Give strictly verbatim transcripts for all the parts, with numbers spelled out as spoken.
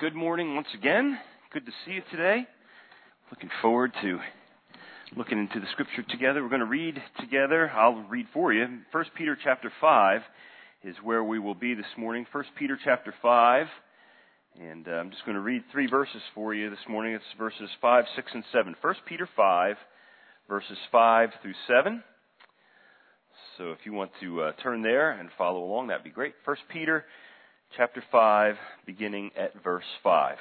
good morning once again. Good to see you today. Looking forward to looking into the scripture together. We're going to read together. I'll read for you. First Peter chapter five is where we will be this morning. First Peter chapter five. And uh, I'm just going to read three verses for you this morning. It's verses five, six, and seven. First Peter five, verses five through seven. So if you want to uh, turn there and follow along, that'd be great. First Peter chapter five, beginning at verse five.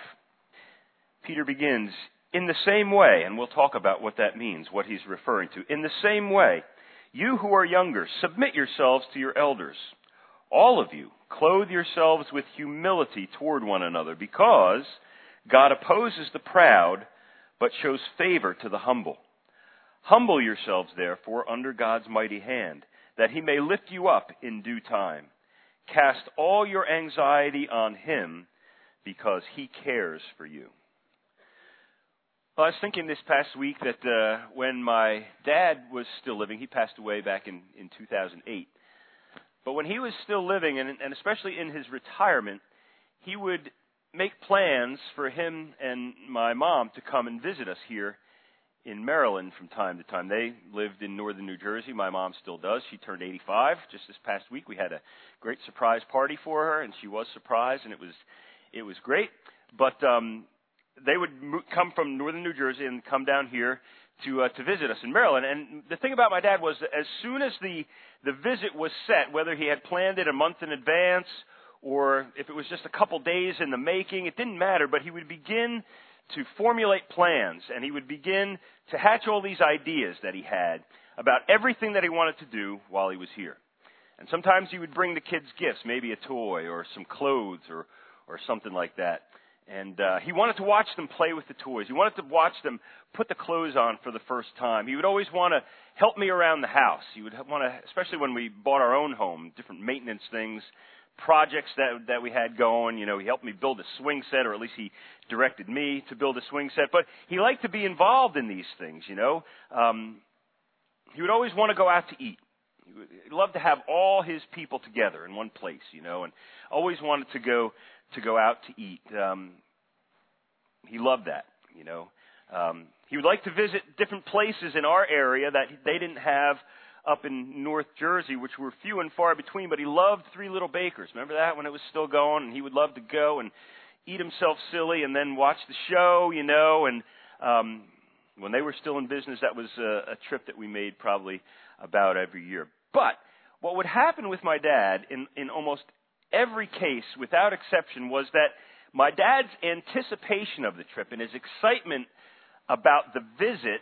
Peter begins, in the same way, and we'll talk about what that means, what he's referring to. In the same way, you who are younger, submit yourselves to your elders. All of you, clothe yourselves with humility toward one another, because God opposes the proud, but shows favor to the humble. Humble yourselves, therefore, under God's mighty hand, that he may lift you up in due time. Cast all your anxiety on him, because he cares for you. Well, I was thinking this past week that uh, when my dad was still living, he passed away back in, in two thousand eight. But when he was still living, and, and especially in his retirement, he would make plans for him and my mom to come and visit us here in Maryland from time to time. They lived in northern New Jersey. My mom still does. She turned eighty-five just this past week. We had a great surprise party for her, and she was surprised, and it was it was great. But um, they would mo- come from northern New Jersey and come down here to uh, to visit us in Maryland. And the thing about my dad was that as soon as the the visit was set, whether he had planned it a month in advance or if it was just a couple days in the making, it didn't matter. But he would begin to formulate plans, and he would begin to hatch all these ideas that he had about everything that he wanted to do while he was here. And sometimes he would bring the kids gifts, maybe a toy or some clothes or, or something like that. And uh, he wanted to watch them play with the toys. He wanted to watch them put the clothes on for the first time. He would always want to help me around the house. He would want to, especially when we bought our own home, different maintenance things, projects that that we had going. You know, he helped me build a swing set, or at least he directed me to build a swing set. But he liked to be involved in these things, you know. Um, he would always want to go out to eat. He would he'd love to have all his people together in one place, you know, and always wanted to go to go out to eat. Um, he loved that, you know. Um, he would like to visit different places in our area that they didn't have up in North Jersey, which were few and far between, but he loved Three Little Bakers. Remember that when it was still going? And he would love to go and eat himself silly and then watch the show, you know. And um, when they were still in business, that was a, a trip that we made probably about every year. But what would happen with my dad in, in almost every case, without exception, was that my dad's anticipation of the trip and his excitement about the visit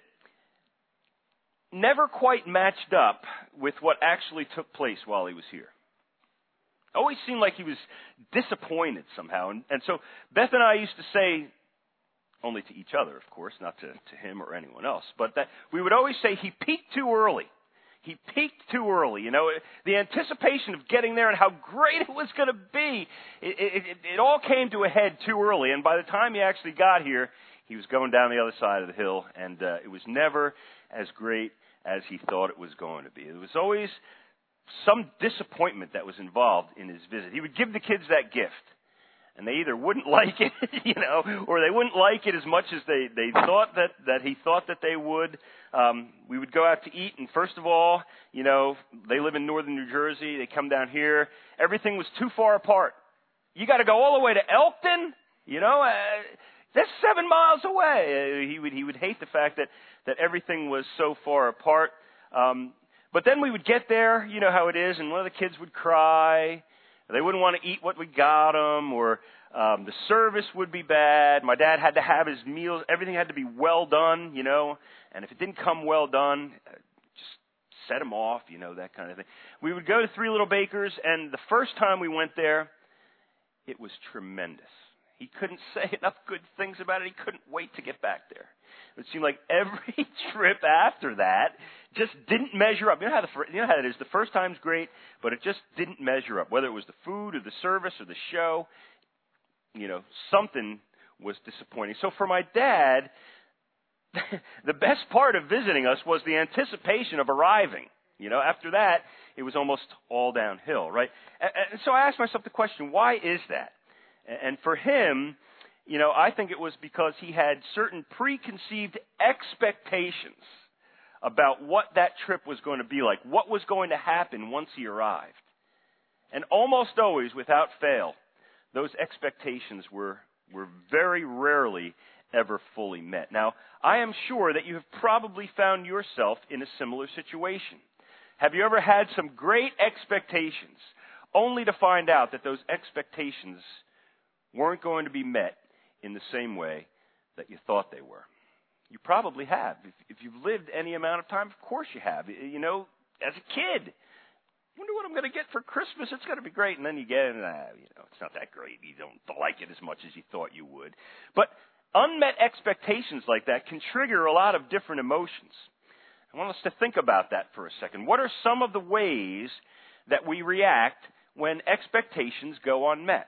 never quite matched up with what actually took place while he was here. Always seemed like he was disappointed somehow. And, and so Beth and I used to say, only to each other, of course, not to, to him or anyone else, but that we would always say he peaked too early. He peaked too early. You know, the anticipation of getting there and how great it was going to be, it, it, it, it all came to a head too early. And by the time he actually got here, he was going down the other side of the hill, and uh, it was never as great as he thought it was going to be. There was always some disappointment that was involved in his visit. He would give the kids that gift, and they either wouldn't like it, you know, or they wouldn't like it as much as they, they thought that, that he thought that they would. Um, we would go out to eat, and first of all, you know, they live in northern New Jersey. They come down here. Everything was too far apart. You got to go all the way to Elkton, you know. Uh, that's seven miles away. Uh, he would he would hate the fact that that everything was so far apart. Um, but then we would get there, you know how it is, and one of the kids would cry. They wouldn't want to eat what we got them, or um, the service would be bad. My dad had to have his meals. Everything had to be well done, you know. And if it didn't come well done, just set him off, you know, that kind of thing. We would go to Three Little Bakers, and the first time we went there, it was tremendous. He couldn't say enough good things about it. He couldn't wait to get back there. It seemed like every trip after that just didn't measure up. You know how the you know how it is. The first time's great, but it just didn't measure up. Whether it was the food or the service or the show, you know, something was disappointing. So for my dad, the best part of visiting us was the anticipation of arriving. You know, after that, it was almost all downhill, right? And so I asked myself the question, why is that? And for him, you know, I think it was because he had certain preconceived expectations about what that trip was going to be like, what was going to happen once he arrived. And almost always, without fail, those expectations were, were very rarely ever fully met. Now, I am sure that you have probably found yourself in a similar situation. Have you ever had some great expectations, only to find out that those expectations weren't going to be met in the same way that you thought they were? You probably have. If, if you've lived any amount of time, of course you have. You know, as a kid, wonder what I'm going to get for Christmas. It's going to be great. And then you get it, and uh, you know, it's not that great. You don't like it as much as you thought you would. But unmet expectations like that can trigger a lot of different emotions. I want us to think about that for a second. What are some of the ways that we react when expectations go unmet?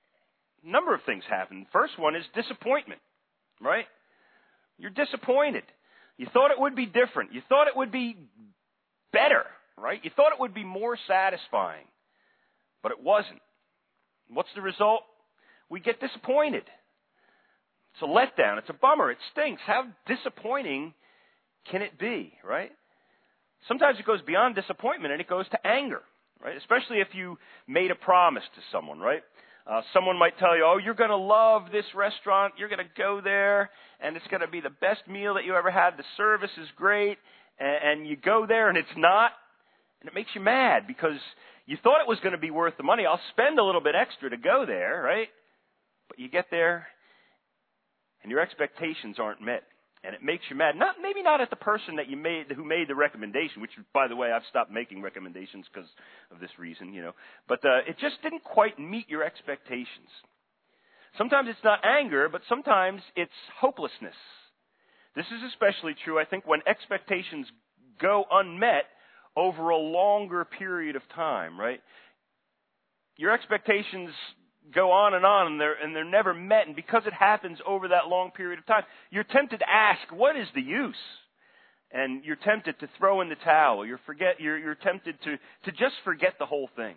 A number of things happen. First one is disappointment, right? You're disappointed. You thought it would be different. You thought it would be better, right? You thought it would be more satisfying, but it wasn't. What's the result? We get disappointed. It's a letdown. It's a bummer. It stinks. How disappointing can it be, right? Sometimes it goes beyond disappointment and it goes to anger, right? Especially if you made a promise to someone, right? Uh, someone might tell you, oh, you're going to love this restaurant. You're going to go there, and it's going to be the best meal that you ever had. The service is great, and, and you go there, and it's not, and it makes you mad because you thought it was going to be worth the money. I'll spend a little bit extra to go there, right? But you get there, and your expectations aren't met, and it makes you mad. Not maybe not at the person that you made who made the recommendation, which, by the way, I've stopped making recommendations because of this reason, you know. But uh, it just didn't quite meet your expectations. Sometimes it's not anger, but sometimes it's hopelessness. This is especially true, I think, when expectations go unmet over a longer period of time, right? Your expectations go on and on, and they're, and they're never met. And because it happens over that long period of time, you're tempted to ask, what is the use? And you're tempted to throw in the towel. You're, forget, you're, you're tempted to, to just forget the whole thing.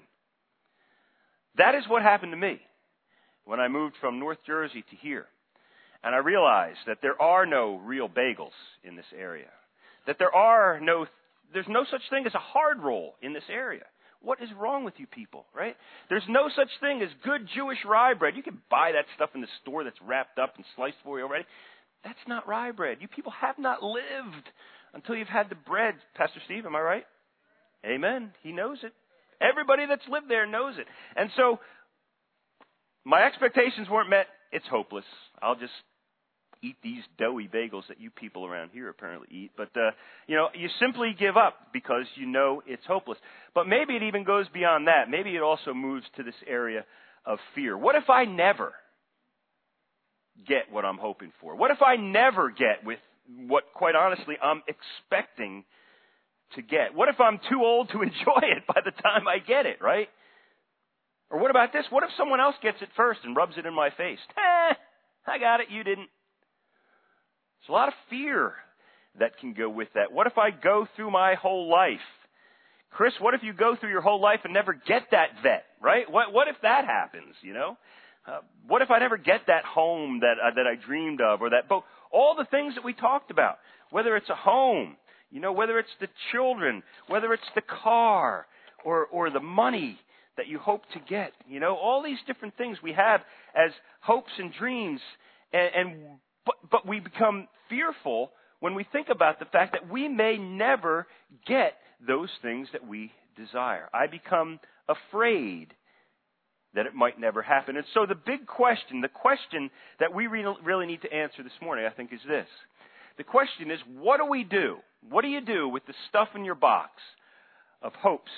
That is what happened to me when I moved from North Jersey to here. And I realized that there are no real bagels in this area. That there are no, there's no such thing as a hard roll in this area. What is wrong with you people, right? There's no such thing as good Jewish rye bread. You can buy that stuff in the store that's wrapped up and sliced for you already. That's not rye bread. You people have not lived until you've had the bread. Pastor Steve, am I right? Amen. He knows it. Everybody that's lived there knows it. And so my expectations weren't met. It's hopeless. I'll just eat these doughy bagels that you people around here apparently eat. But, uh, you know, you simply give up because you know it's hopeless. But maybe it even goes beyond that. Maybe it also moves to this area of fear. What if I never get what I'm hoping for? What if I never get with what, quite honestly, I'm expecting to get? What if I'm too old to enjoy it by the time I get it, right? Or what about this? What if someone else gets it first and rubs it in my face? Eh, I got it, you didn't. There's a lot of fear that can go with that. What if I go through my whole life? Chris, what if you go through your whole life and never get that vet, right? What, what if that happens, you know? Uh, what if I never get that home that, uh, that I dreamed of or that boat? All the things that we talked about, whether it's a home, you know, whether it's the children, whether it's the car or, or the money that you hope to get, you know, all these different things we have as hopes and dreams and, and But, but we become fearful when we think about the fact that we may never get those things that we desire. I become afraid that it might never happen. And so the big question, the question that we re- really need to answer this morning, I think, is this. The question is, what do we do? What do you do with the stuff in your box of hopes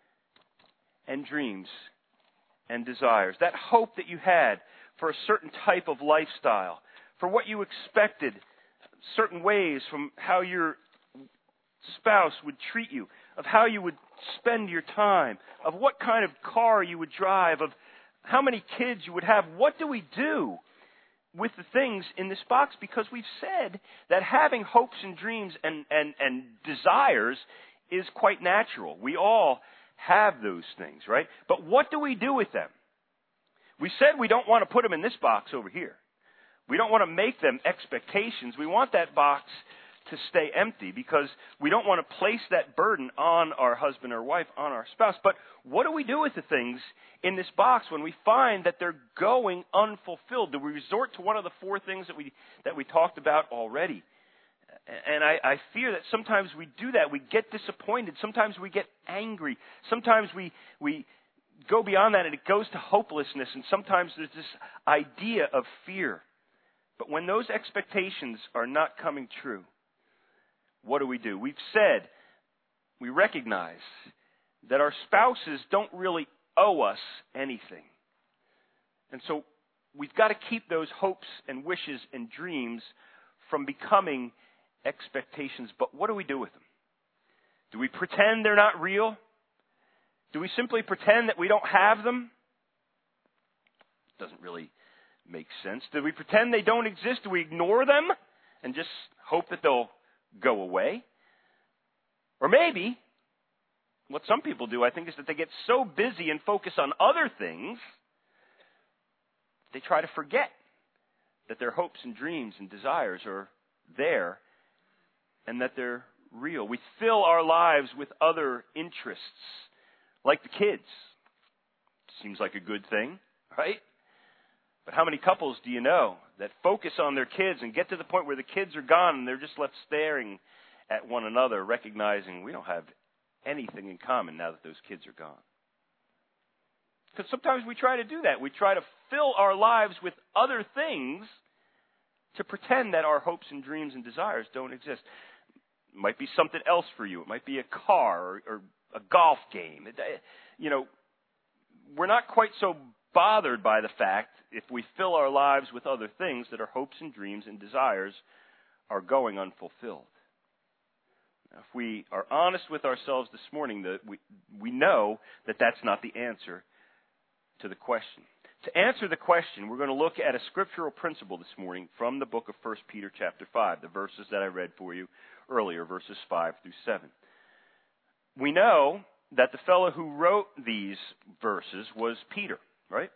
and dreams and desires? That hope that you had for a certain type of lifestyle, for what you expected, certain ways from how your spouse would treat you, of how you would spend your time, of what kind of car you would drive, of how many kids you would have. What do we do with the things in this box? Because we've said that having hopes and dreams and, and, and desires is quite natural. We all have those things, right? But what do we do with them? We said we don't want to put them in this box over here. We don't want to make them expectations. We want that box to stay empty because we don't want to place that burden on our husband or wife, on our spouse. But what do we do with the things in this box when we find that they're going unfulfilled? Do we resort to one of the four things that we that we talked about already? And I, I fear that sometimes we do that. We get disappointed. Sometimes we get angry. Sometimes we we go beyond that and it goes to hopelessness. And sometimes there's this idea of fear. But when those expectations are not coming true, what do we do? We've said, we recognize that our spouses don't really owe us anything. And so we've got to keep those hopes and wishes and dreams from becoming expectations. But what do we do with them? Do we pretend they're not real? Do we simply pretend that we don't have them? Doesn't really make sense. Do we pretend they don't exist? Do we ignore them and just hope that they'll go away? Or maybe, what some people do, I think, is that they get so busy and focus on other things, they try to forget that their hopes and dreams and desires are there and that they're real. We fill our lives with other interests, like the kids. Seems like a good thing, right? But how many couples do you know that focus on their kids and get to the point where the kids are gone and they're just left staring at one another, recognizing we don't have anything in common now that those kids are gone? Because sometimes we try to do that. We try to fill our lives with other things to pretend that our hopes and dreams and desires don't exist. It might be something else for you. It might be a car or, or a golf game. It, you know, we're not quite so bothered by the fact if we fill our lives with other things that our hopes and dreams and desires are going unfulfilled. Now, if we are honest with ourselves this morning, that we, we know that that's not the answer to the question. To answer the question, we're going to look at a scriptural principle this morning from the book of First Peter chapter five, the verses that I read for you earlier, verses five through seven. We know that the fellow who wrote these verses was Peter, right?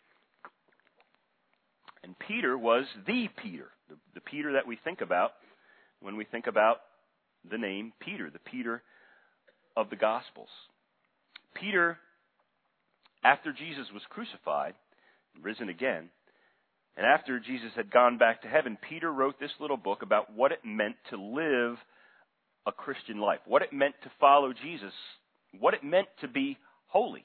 And Peter was the Peter, the, the Peter that we think about when we think about the name Peter, the Peter of the Gospels. Peter, after Jesus was crucified, risen again, and after Jesus had gone back to heaven, Peter wrote this little book about what it meant to live a Christian life, what it meant to follow Jesus, what it meant to be holy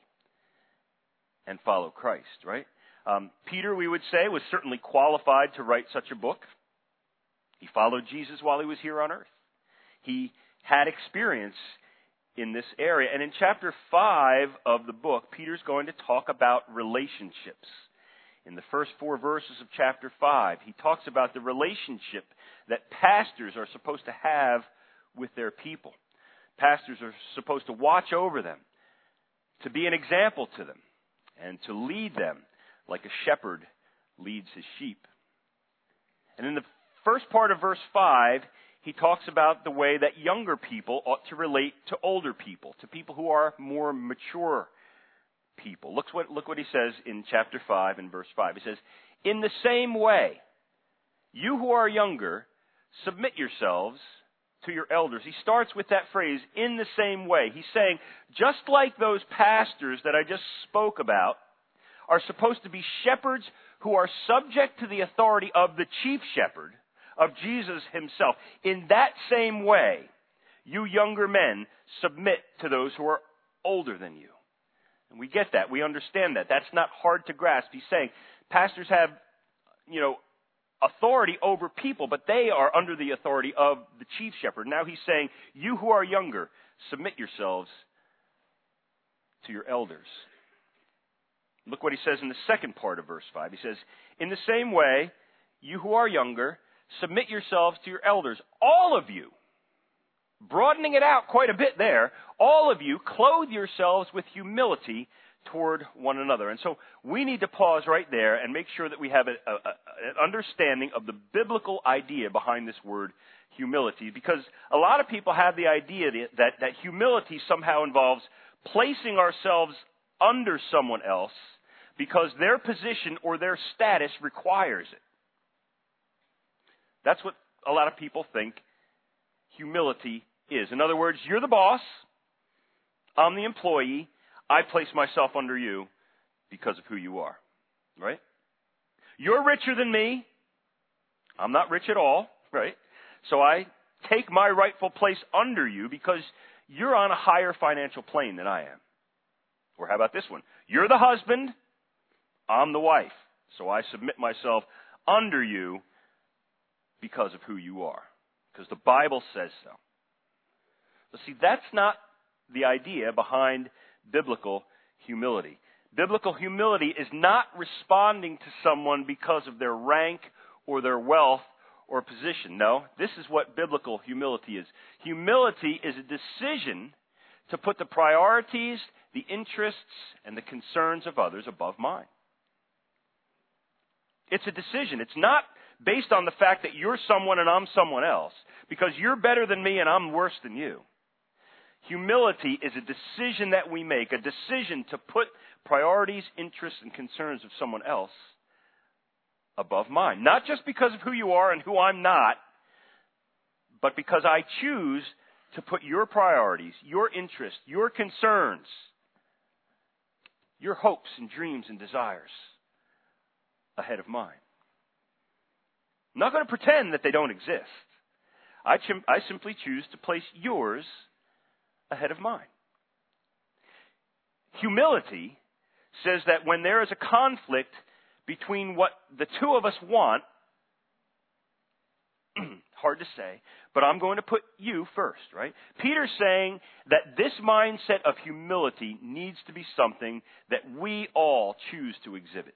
and follow Christ, right? Um, Peter, we would say, was certainly qualified to write such a book. He followed Jesus while he was here on earth. He had experience in this area. And in chapter five of the book, Peter's going to talk about relationships. In the first four verses of chapter five, he talks about the relationship that pastors are supposed to have with their people. Pastors are supposed to watch over them, to be an example to them, and to lead them like a shepherd leads his sheep. And in the first part of verse five, he talks about the way that younger people ought to relate to older people, to people who are more mature people. Look what, look what he says in chapter five and verse five. He says, "In the same way, you who are younger, submit yourselves to your elders." He starts with that phrase, "in the same way." He's saying, just like those pastors that I just spoke about are supposed to be shepherds who are subject to the authority of the chief shepherd, of Jesus himself, in that same way, you younger men submit to those who are older than you. And we get that. We understand that. That's not hard to grasp. He's saying pastors have, you know, authority over people, but they are under the authority of the chief shepherd. Now he's saying, you who are younger, submit yourselves to your elders. Look what he says in the second part of verse five. He says, "In the same way, you who are younger, submit yourselves to your elders. All of you," broadening it out quite a bit there, "all of you clothe yourselves with humility toward one another." And so we need to pause right there and make sure that we have a, a, a, an understanding of the biblical idea behind this word humility, because a lot of people have the idea that, that humility somehow involves placing ourselves under someone else because their position or their status requires it. That's what a lot of people think humility is. In other words, you're the boss. I'm the employee. I place myself under you because of who you are. Right? You're richer than me. I'm not rich at all. Right? So I take my rightful place under you because you're on a higher financial plane than I am. Or how about this one? You're the husband. I'm the wife. So I submit myself under you because of who you are. Because the Bible says so. But see, that's not the idea behind biblical humility. Biblical humility is not responding to someone because of their rank or their wealth or position. No, this is what biblical humility is. Humility is a decision to put the priorities, the interests, and the concerns of others above mine. It's a decision. It's not based on the fact that you're someone and I'm someone else, because you're better than me and I'm worse than you. Humility is a decision that we make, a decision to put priorities, interests, and concerns of someone else above mine. Not just because of who you are and who I'm not, but because I choose to put your priorities, your interests, your concerns, your hopes and dreams and desires ahead of mine. I'm not going to pretend that they don't exist. I, chim- I simply choose to place yours ahead of mine. Humility says that when there is a conflict between what the two of us want, hard to say, but I'm going to put you first, right? Peter's saying that this mindset of humility needs to be something that we all choose to exhibit.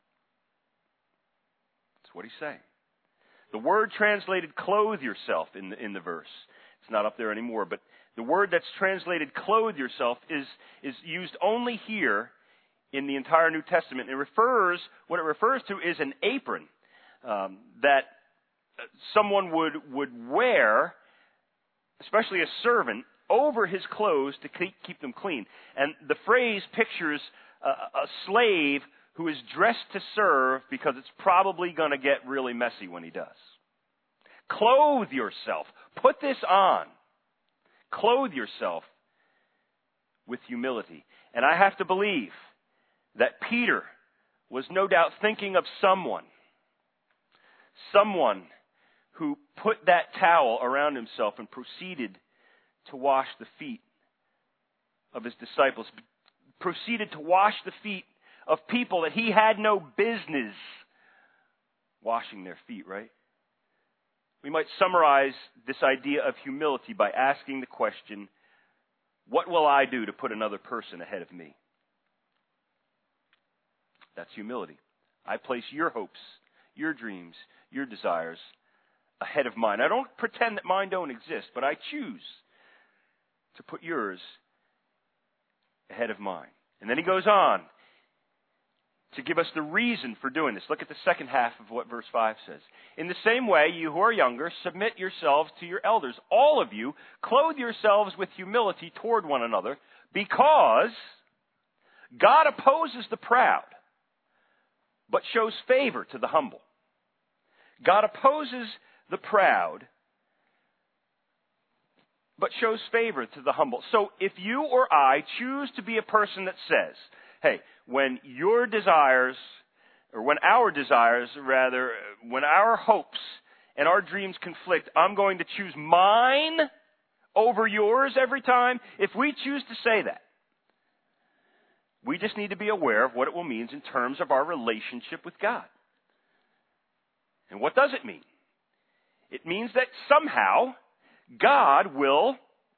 That's what he's saying. The word translated clothe yourself in the, in the verse. It's not up there anymore, but the word that's translated clothe yourself is, is used only here in the entire New Testament. It refers, what it refers to is an apron um, that someone would, would wear, especially a servant, over his clothes to keep, keep them clean. And the phrase pictures a, a slave who is dressed to serve because it's probably going to get really messy when he does. Clothe yourself. Put this on. Clothe yourself with humility. And I have to believe that Peter was no doubt thinking of someone, someone who put that towel around himself and proceeded to wash the feet of his disciples, proceeded to wash the feet of people that he had no business washing their feet, right? We might summarize this idea of humility by asking the question, what will I do to put another person ahead of me? That's humility. I place your hopes, your dreams, your desires ahead of mine. I don't pretend that mine don't exist, but I choose to put yours ahead of mine. And then he goes on to give us the reason for doing this. Look at the second half of what verse five says. In the same way, you who are younger, submit yourselves to your elders. All of you, clothe yourselves with humility toward one another, because God opposes the proud, but shows favor to the humble. God opposes the proud, but shows favor to the humble. So if you or I choose to be a person that says, hey, when your desires, or when our desires, rather, when our hopes and our dreams conflict, I'm going to choose mine over yours every time. If we choose to say that, we just need to be aware of what it will mean in terms of our relationship with God. And what does it mean? It means that somehow God will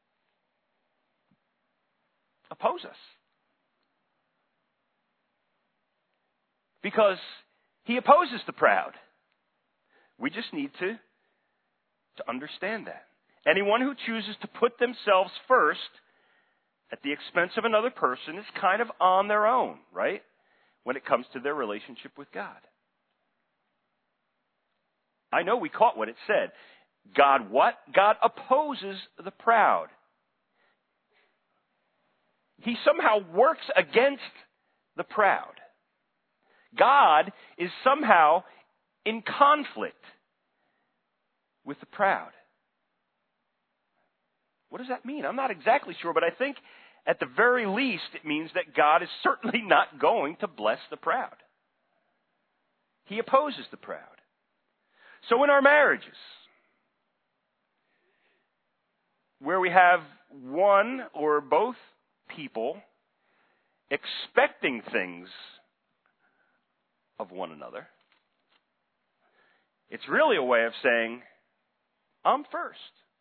oppose us. Because he opposes the proud. We just need to, to understand that. Anyone who chooses to put themselves first at the expense of another person is kind of on their own, right? When it comes to their relationship with God. I know we caught what it said. God what? God opposes the proud. He somehow works against the proud. God is somehow in conflict with the proud. What does that mean? I'm not exactly sure, but I think at the very least it means that God is certainly not going to bless the proud. He opposes the proud. So in our marriages, where we have one or both people expecting things of one another, it's really a way of saying, I'm first.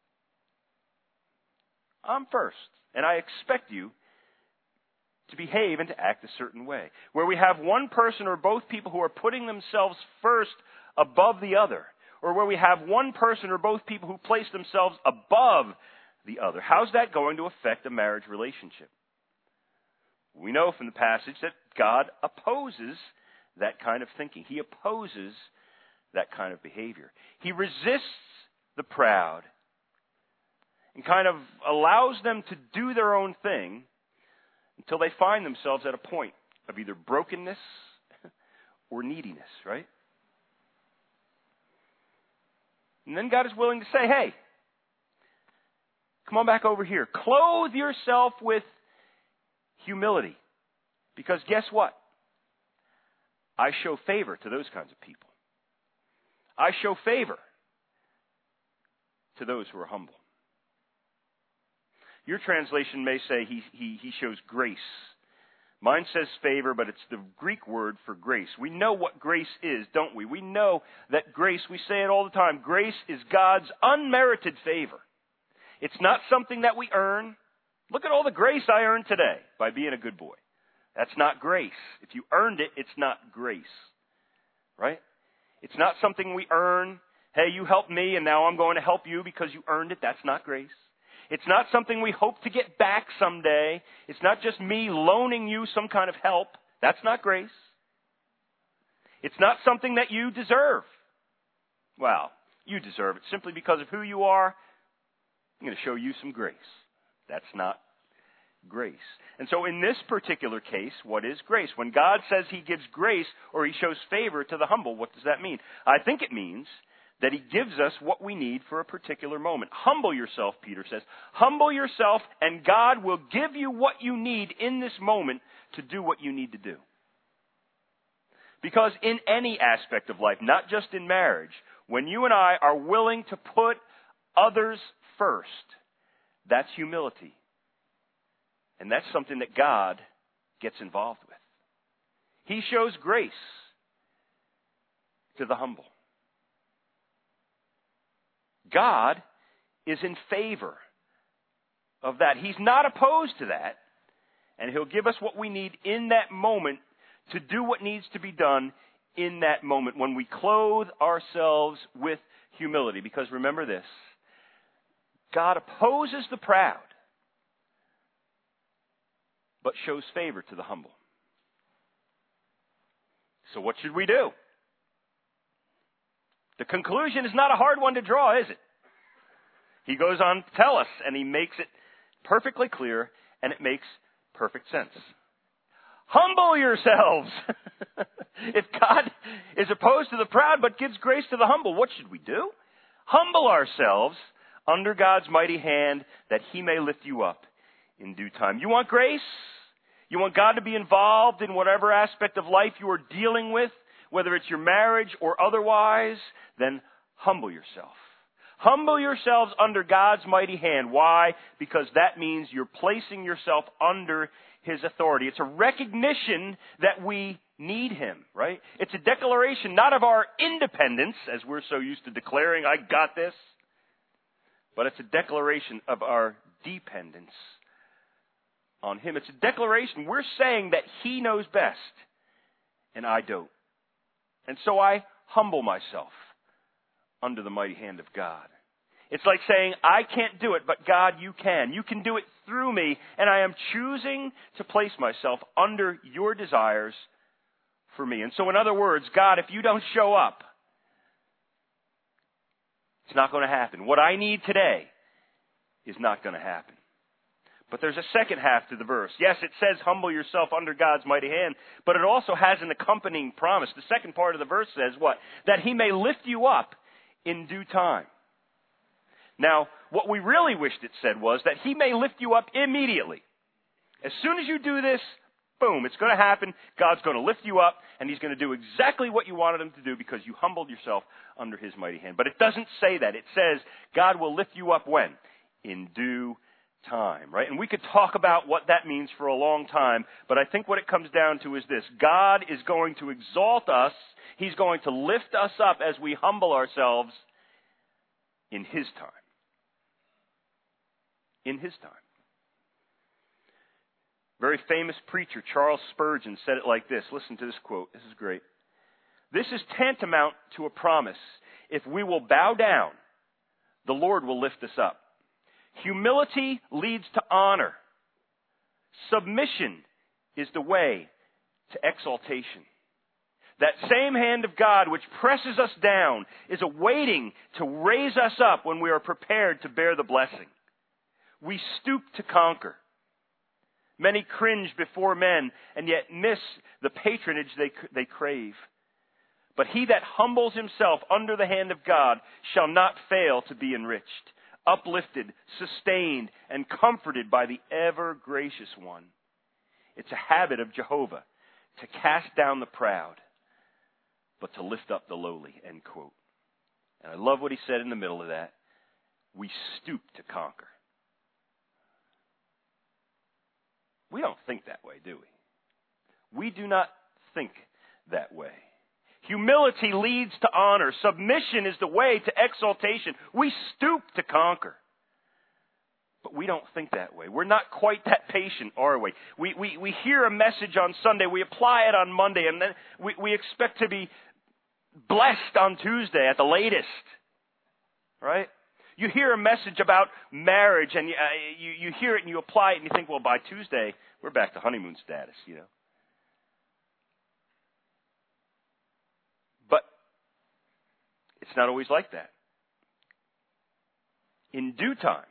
I'm first. And I expect you to behave and to act a certain way. Where we have one person or both people who are putting themselves first above the other. Or where we have one person or both people who place themselves above the other. How's that going to affect a marriage relationship? We know from the passage that God opposes that kind of thinking. He opposes that kind of behavior. He resists the proud and kind of allows them to do their own thing until they find themselves at a point of either brokenness or neediness, right? And then God is willing to say, hey, come on back over here. Clothe yourself with humility. Because guess what? I show favor to those kinds of people. I show favor to those who are humble. Your translation may say he, he, he shows grace. Mine says favor, but it's the Greek word for grace. We know what grace is, don't we? We know that grace, we say it all the time, grace is God's unmerited favor. It's not something that we earn. Look at all the grace I earned today by being a good boy. That's not grace. If you earned it, it's not grace. Right? It's not something we earn. Hey, you helped me and now I'm going to help you because you earned it. That's not grace. It's not something we hope to get back someday. It's not just me loaning you some kind of help. That's not grace. It's not something that you deserve. Well, you deserve it simply because of who you are. I'm going to show you some grace. That's not grace. And so in this particular case, what is grace? When God says he gives grace or he shows favor to the humble, what does that mean? I think it means that he gives us what we need for a particular moment. Humble yourself, Peter says. Humble yourself, and God will give you what you need in this moment to do what you need to do. Because in any aspect of life, not just in marriage, when you and I are willing to put others first, that's humility. And that's something that God gets involved with. He shows grace to the humble. God is in favor of that. He's not opposed to that. And he'll give us what we need in that moment to do what needs to be done in that moment when we clothe ourselves with humility. Because remember this, God opposes the proud, but shows favor to the humble. So what should we do? The conclusion is not a hard one to draw, is it? He goes on to tell us, and he makes it perfectly clear, and it makes perfect sense. Humble yourselves. If God is opposed to the proud but gives grace to the humble, what should we do? Humble ourselves under God's mighty hand that he may lift you up in due time. You want grace? You want God to be involved in whatever aspect of life you are dealing with, whether it's your marriage or otherwise? Then humble yourself. Humble yourselves under God's mighty hand. Why? Because that means you're placing yourself under his authority. It's a recognition that we need him, right? It's a declaration not of our independence, as we're so used to declaring, I got this, but it's a declaration of our dependence on him. It's a declaration. We're saying that he knows best, and I don't. And so I humble myself under the mighty hand of God. It's like saying, I can't do it, but God, you can. You can do it through me, and I am choosing to place myself under your desires for me. And so in other words, God, if you don't show up, it's not going to happen. What I need today is not going to happen. But there's a second half to the verse. Yes, it says, humble yourself under God's mighty hand, but it also has an accompanying promise. The second part of the verse says what? That he may lift you up in due time. Now, what we really wished it said was that he may lift you up immediately. As soon as you do this, boom, it's going to happen. God's going to lift you up, and he's going to do exactly what you wanted him to do because you humbled yourself under his mighty hand. But it doesn't say that. It says God will lift you up when? In due time, right? And we could talk about what that means for a long time, but I think what it comes down to is this. God is going to exalt us. He's going to lift us up as we humble ourselves in his time. In his time. Very famous preacher, Charles Spurgeon, said it like this. Listen to this quote. This is great. This is tantamount to a promise. If we will bow down, the Lord will lift us up. Humility leads to honor. Submission is the way to exaltation. That same hand of God which presses us down is awaiting to raise us up when we are prepared to bear the blessing. We stoop to conquer. Many cringe before men and yet miss the patronage they, they crave. But he that humbles himself under the hand of God shall not fail to be enriched, uplifted, sustained, and comforted by the ever-gracious one. It's a habit of Jehovah to cast down the proud, but to lift up the lowly, end quote. And I love what he said in the middle of that. We stoop to conquer. We don't think that way, do we? We do not think that way. Humility leads to honor. Submission is the way to exaltation. We stoop to conquer. But we don't think that way. We're not quite that patient, are we? We, we, we hear a message on Sunday, we apply it on Monday, and then we, we expect to be blessed on Tuesday at the latest. Right? You hear a message about marriage, and you, uh, you, you hear it and you apply it, and you think, well, by Tuesday, we're back to honeymoon status, you know. But it's not always like that. In due time,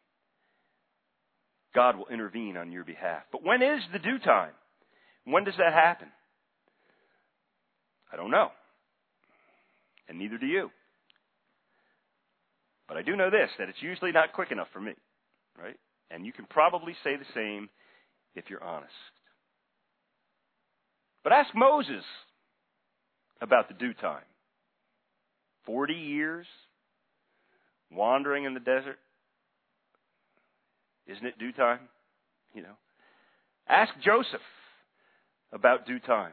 God will intervene on your behalf. But when is the due time? When does that happen? I don't know. And neither do you. But I do know this, that it's usually not quick enough for me, right? And you can probably say the same if you're honest. But ask Moses about the due time. Forty years wandering in the desert. Isn't it due time? You know. Ask Joseph about due time.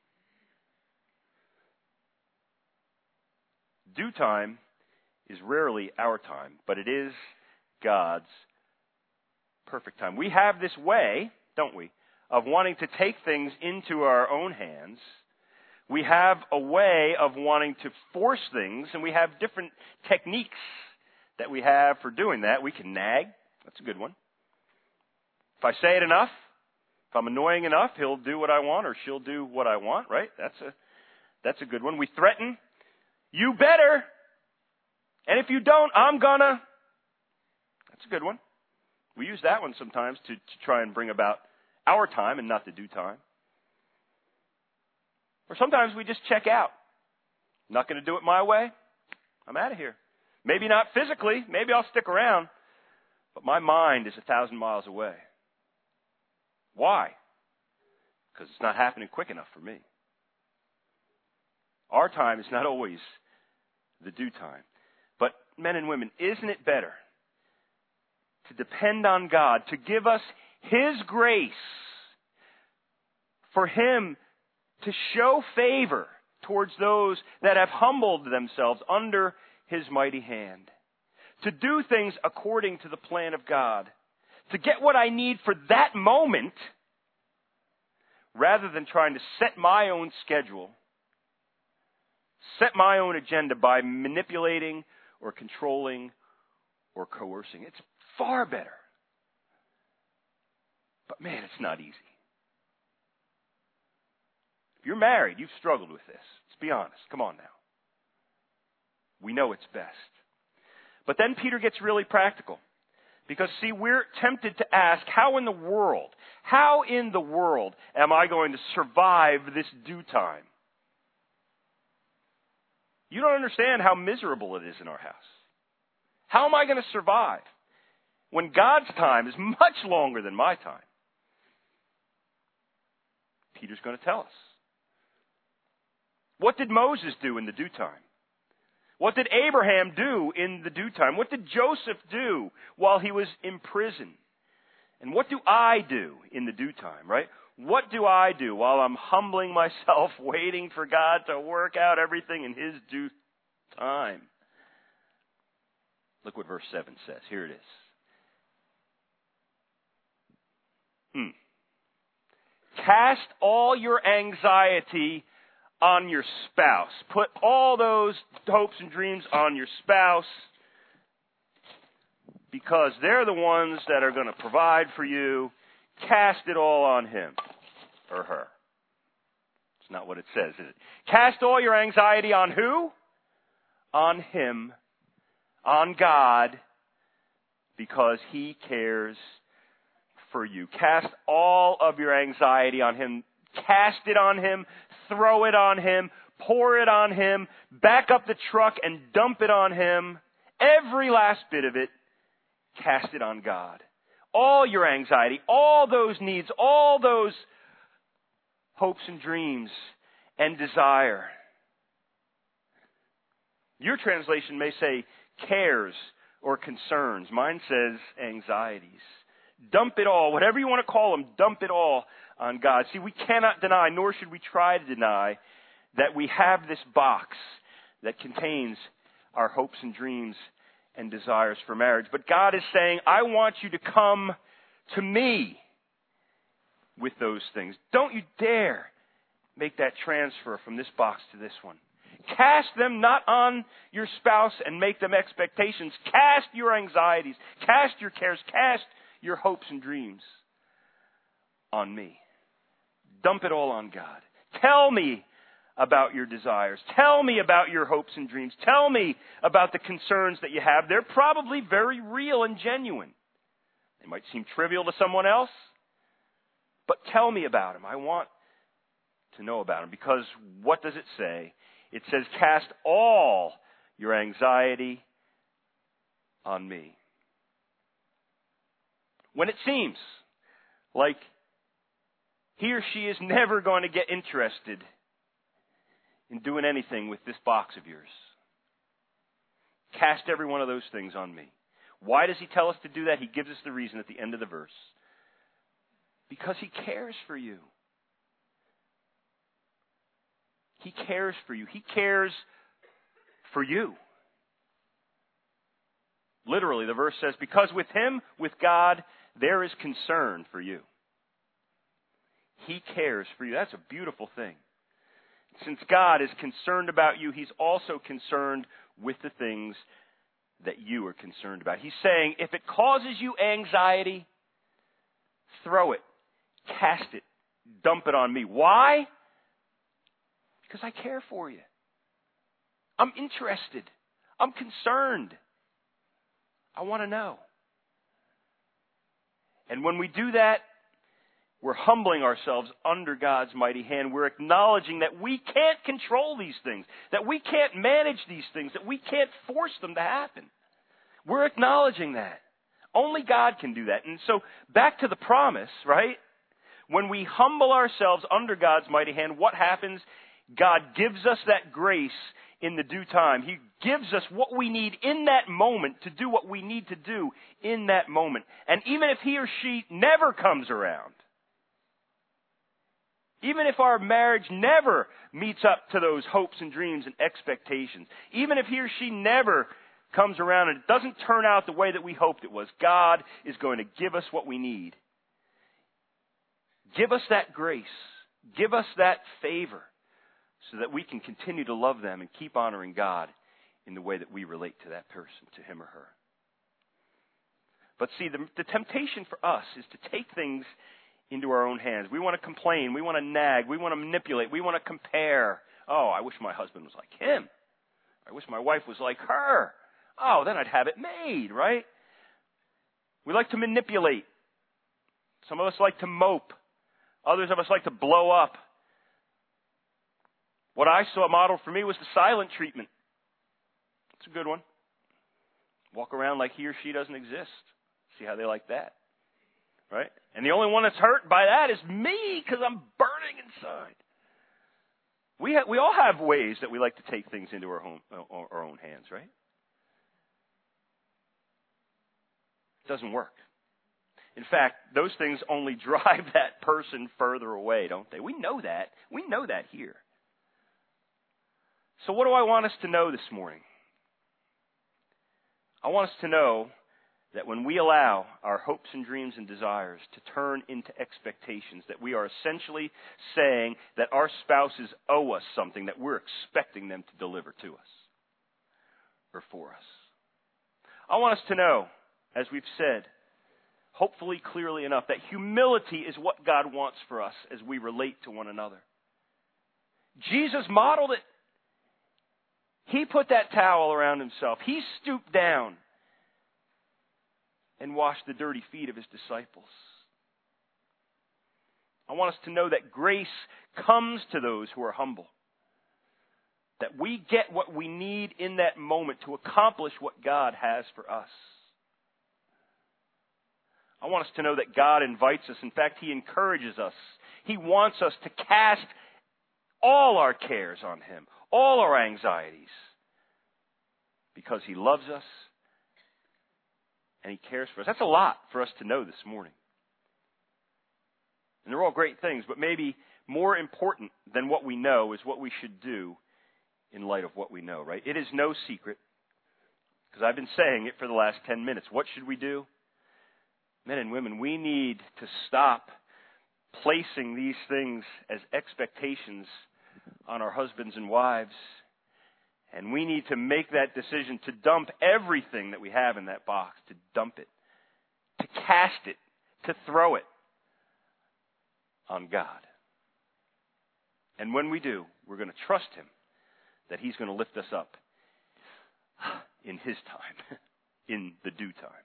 Due time is rarely our time, but it is God's perfect time. We have this way, don't we, of wanting to take things into our own hands. We have a way of wanting to force things, and we have different techniques that we have for doing that. We can nag. That's a good one. If I say it enough, if I'm annoying enough, he'll do what I want or she'll do what I want, right? That's a that's a good one. We threaten. You better. And if you don't, I'm gonna. That's a good one. We use that one sometimes to, to try and bring about our time and not the due time. Or sometimes we just check out. I'm not going to do it my way. I'm out of here. Maybe not physically. Maybe I'll stick around. But my mind is a thousand miles away. Why? Because it's not happening quick enough for me. Our time is not always the due time. But men and women, isn't it better to depend on God, to give us his grace, for him to show favor towards those that have humbled themselves under his mighty hand, to do things according to the plan of God, to get what I need for that moment, rather than trying to set my own schedule, set my own agenda by manipulating or controlling or coercing. It's far better. But man, it's not easy. If you're married, you've struggled with this. Let's be honest. Come on now. We know it's best. But then Peter gets really practical. Because, see, we're tempted to ask, how in the world, how in the world am I going to survive this due time? You don't understand how miserable it is in our house. How am I going to survive when God's time is much longer than my time? Peter's going to tell us. What did Moses do in the due time? What did Abraham do in the due time? What did Joseph do while he was in prison? And what do I do in the due time, right? What do I do while I'm humbling myself, waiting for God to work out everything in His due time? Look what verse seven says. Here it is. Hmm. Cast all your anxiety on your spouse. Put all those hopes and dreams on your spouse, because they're the ones that are going to provide for you. Cast it all on him or her. It's not what it says, is it? Cast all your anxiety on who? On Him, on God, because He cares for you. Cast all of your anxiety on Him. Cast it on Him. Throw it on Him. Pour it on Him. Back up the truck and dump it on Him. Every last bit of it, cast it on God. All your anxiety, all those needs, all those hopes and dreams and desire. Your translation may say cares or concerns. Mine says anxieties. Dump it all, whatever you want to call them, dump it all on God. See, we cannot deny, nor should we try to deny, that we have this box that contains our hopes and dreams and desires for marriage. But God is saying, I want you to come to me with those things. Don't you dare make that transfer from this box to this one. Cast them not on your spouse and make them expectations. Cast your anxieties, cast your cares, cast your hopes and dreams on me. Dump it all on God. Tell me about your desires. Tell me about your hopes and dreams. Tell me about the concerns that you have. They're probably very real and genuine. They might seem trivial to someone else, but tell me about them. I want to know about them, because what does it say? It says, cast all your anxiety on me. When it seems like he or she is never going to get interested in doing anything with this box of yours, cast every one of those things on me. Why does he tell us to do that? He gives us the reason at the end of the verse. Because he cares for you. He cares for you. He cares for you. Literally, the verse says, because with him, with God, there is concern for you. He cares for you. That's a beautiful thing. Since God is concerned about you, He's also concerned with the things that you are concerned about. He's saying, if it causes you anxiety, throw it, cast it, dump it on me. Why? Because I care for you. I'm interested. I'm concerned. I want to know. And when we do that, we're humbling ourselves under God's mighty hand. We're acknowledging that we can't control these things, that we can't manage these things, that we can't force them to happen. We're acknowledging that. Only God can do that. And so back to the promise, right? When we humble ourselves under God's mighty hand, what happens? God gives us that grace in the due time. He gives us what we need in that moment to do what we need to do in that moment. And even if he or she never comes around, even if our marriage never meets up to those hopes and dreams and expectations, even if he or she never comes around and it doesn't turn out the way that we hoped it was, God is going to give us what we need. Give us that grace. Give us that favor so that we can continue to love them and keep honoring God in the way that we relate to that person, to him or her. But see, the, the temptation for us is to take things into our own hands. We want to complain. We want to nag. We want to manipulate. We want to compare. Oh, I wish my husband was like him. I wish my wife was like her. Oh, then I'd have it made, right? We like to manipulate. Some of us like to mope. Others of us like to blow up. What I saw modeled for me was the silent treatment. It's a good one. Walk around like he or she doesn't exist. See how they like that, right? And the only one that's hurt by that is me because I'm burning inside. We ha- we all have ways that we like to take things into our home, uh, our own hands, right? It doesn't work. In fact, those things only drive that person further away, don't they? We know that. We know that here. So what do I want us to know this morning? I want us to know that when we allow our hopes and dreams and desires to turn into expectations, that we are essentially saying that our spouses owe us something that we're expecting them to deliver to us or for us. I want us to know, as we've said, hopefully clearly enough, that humility is what God wants for us as we relate to one another. Jesus modeled it. He put that towel around himself. He stooped down and washed the dirty feet of his disciples. I want us to know that grace comes to those who are humble. That we get what we need in that moment to accomplish what God has for us. I want us to know that God invites us. In fact, He encourages us. He wants us to cast all our cares on Him, all our anxieties, because He loves us and He cares for us. That's a lot for us to know this morning. And they're all great things, but maybe more important than what we know is what we should do in light of what we know, right? It is no secret, because I've been saying it for the last ten minutes. What should we do? Men and women, we need to stop placing these things as expectations on our husbands and wives. And we need to make that decision to dump everything that we have in that box, to dump it, to cast it, to throw it on God. And when we do, we're going to trust Him that He's going to lift us up in His time, in the due time.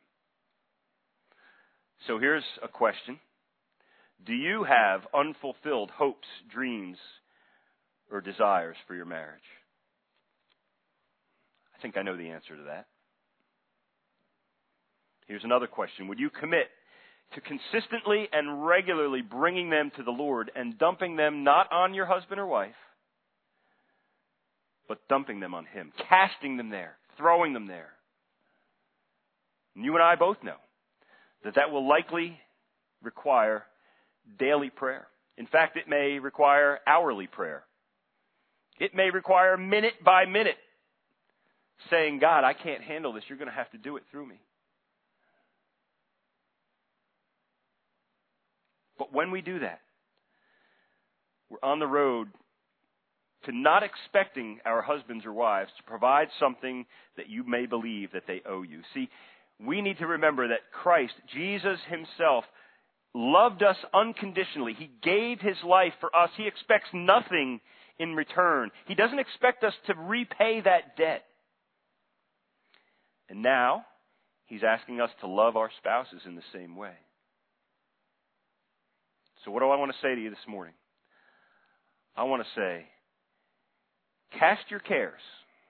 So here's a question. Do you have unfulfilled hopes, dreams, or desires for your marriage? I think I know the answer to that. Here's another question. Would you commit to consistently and regularly bringing them to the Lord and dumping them not on your husband or wife, but dumping them on Him, casting them there, throwing them there? And you and I both know that that will likely require daily prayer. In fact, it may require hourly prayer. It may require minute by minute saying, God, I can't handle this. You're going to have to do it through me. But when we do that, we're on the road to not expecting our husbands or wives to provide something that you may believe that they owe you. See, we need to remember that Christ, Jesus Himself, loved us unconditionally. He gave His life for us. He expects nothing in return. He doesn't expect us to repay that debt. And now, He's asking us to love our spouses in the same way. So what do I want to say to you this morning? I want to say, cast your cares,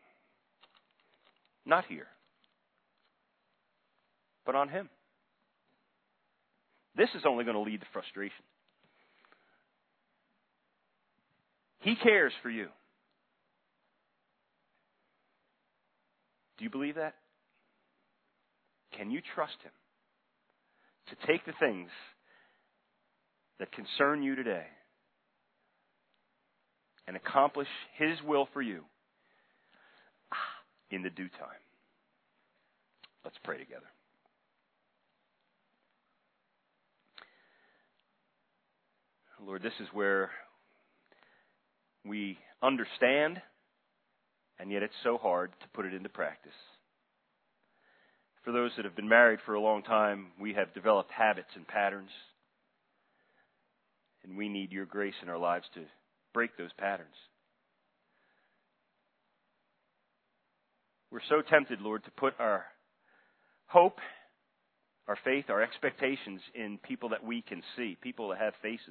not here, but on Him. This is only going to lead to frustration. He cares for you. Do you believe that? Can you trust Him to take the things that concern you today and accomplish His will for you in the due time? Let's pray together. Lord, this is where we understand, and yet it's so hard to put it into practice. For those that have been married for a long time, we have developed habits and patterns, and we need Your grace in our lives to break those patterns. We're so tempted, Lord, to put our hope, our faith, our expectations in people that we can see, people that have faces.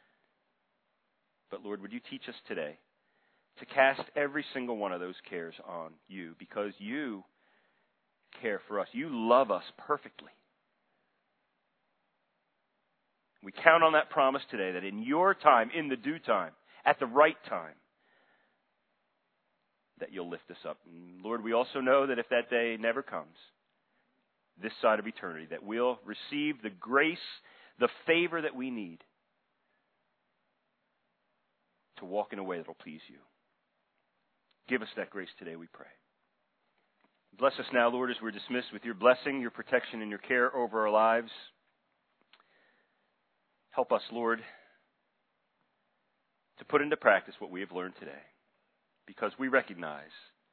But Lord, would You teach us today to cast every single one of those cares on You, because You care for us. You love us perfectly. We count on that promise today that in your time, in the due time, at the right time, that you'll lift us up. And Lord, we also know that if that day never comes, this side of eternity, that we'll receive the grace, the favor that we need to walk in a way that will please you. Give us that grace today, we pray. Bless us now, Lord, as we're dismissed with your blessing, your protection, and your care over our lives. Help us, Lord, to put into practice what we have learned today, because we recognize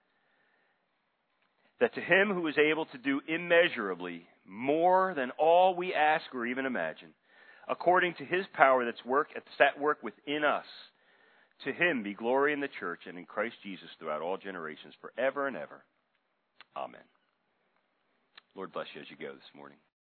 that to him who is able to do immeasurably more than all we ask or even imagine, according to his power that's work that's at work within us, to him be glory in the church and in Christ Jesus throughout all generations, forever and ever. Amen. Lord bless you as you go this morning.